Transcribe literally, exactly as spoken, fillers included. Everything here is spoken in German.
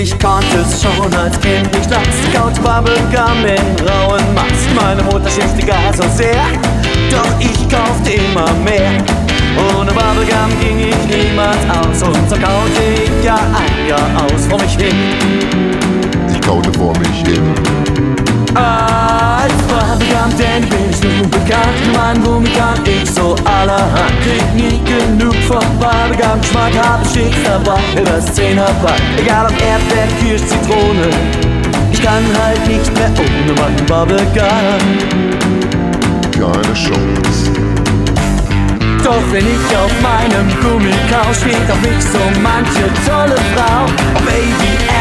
Ich konnte es schon als Kind nicht lassen. Couch Bubblegum in rauen Mast. Meine Mutter schimpfte gar so sehr, doch ich kaufte immer mehr. Ohne Bubblegum ging ich niemals aus, und so kaute ich Jahr ein Jahr aus vor mich hin. Ich kaute vor mich hin. Als Bubblegum Dandy bin ich nun bekannt. Mein Gummi kann ich so allerhand. Krieg nie genug vom Bubblegum Geschmack. Hab stets dabei, übers Zehnerpack. Egal ob Erdbeer, Kirsch, Zitrone, ich kann halt nicht mehr ohne meinen Bubblegum. Keine Chance. Doch wenn ich auf meinem Gummikau, steht auf mich so manche tolle Frau. Oh Baby,